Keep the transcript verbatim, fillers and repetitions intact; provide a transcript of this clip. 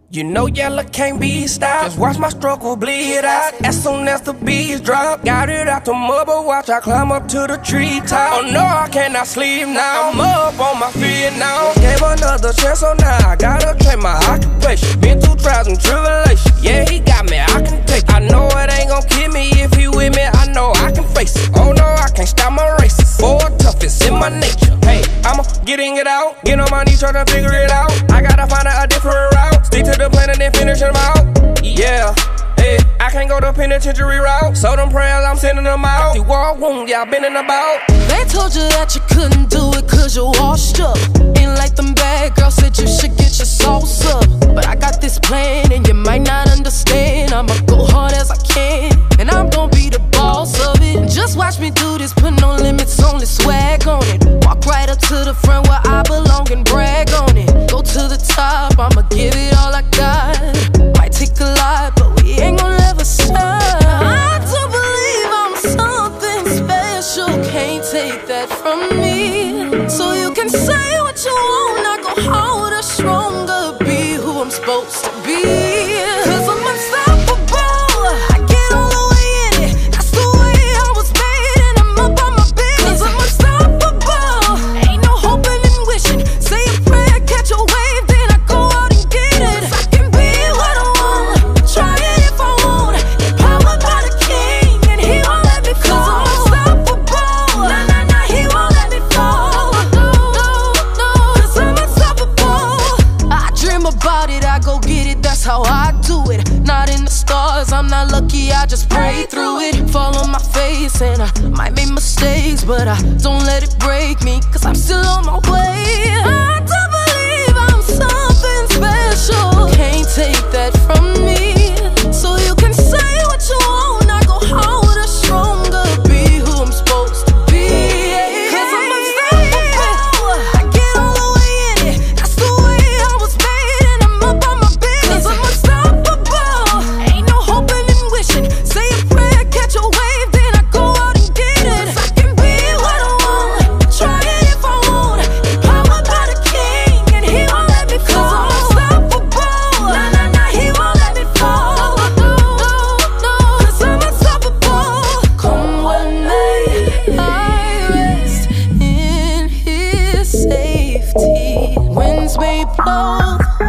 You know yellow can't be stopped. Just watch my struggle bleed out. As soon as the beats drop, got it out the mud, but watch I climb up to the treetop. Oh no, I cannot sleep now. I'm up on my feet now. Gave another chance, so now I gotta change my occupation. Been through trials and tribulations. Yeah, he got me, I can take it. I know it ain't gon' kill me if he with me. I know I can face it. Oh no, I can't stop my races. For tough, it's in my nature. Hey, I'ma getting it out. Get on my knees, try to figure it out. I gotta find a, a different route. Stick to the plan and then finish them out. Yeah, hey, I can't go the penitentiary route. So them prayers, I'm sending them out. You all wound, y'all bending about. They told you that you couldn't do it cause you're washed up. Ain't like them bad girls said you should get your sauce up. But I got this plan and you might not understand. I'ma go hard as I can, and I'm gon' be the boss of it. Just watch me do this, put no limits, only swag on it. Walk right up to the front where I belong and brag on it. Go to the top, I'ma give it all I got. Might take a lot, but we ain't gon' ever stop. I do believe I'm something special, can't take that from me. So you can say what you want, I go harder, stronger, be who I'm supposed to be. Cause I'm unstoppable, I get all the way in it. That's the way I was made, and I'm up on my business. Cause I'm unstoppable, ain't no hoping and wishing. Say a prayer, catch a wave, then I go out and get it. Cause I can be what I want, try it if I want. Empowered by the king, and he won't let me fall. Cause I'm unstoppable, nah, nah, nah, he won't let me fall. No, no, no, cause I'm unstoppable. I dream about it, I go get it, that's how I do it. Not in the stars, I'm not lucky, I just pray through it. Fall on my face and I might make mistakes, but I don't let it break me, cause I'm still on my way. I do believe I'm something special, can't take that from me. So you can say what you want, I go harder, stronger, be who I'm supposed to be. Cause I'm unstoppable, I get all the way in it. That's the way I was made, and I'm up on my business. Cause I'm unstoppable, ain't no hoping and wishing. Say a prayer, catch a wave, then I go out and get it. Cause I can be what I want, try it if I want. Empowered by the king, and he won't let me fall. Cause I'm unstoppable, nah, nah, nah, he won't let me fall. No, no, no, cause I'm unstoppable. Come what may, I rest in his safety. Winds may blow,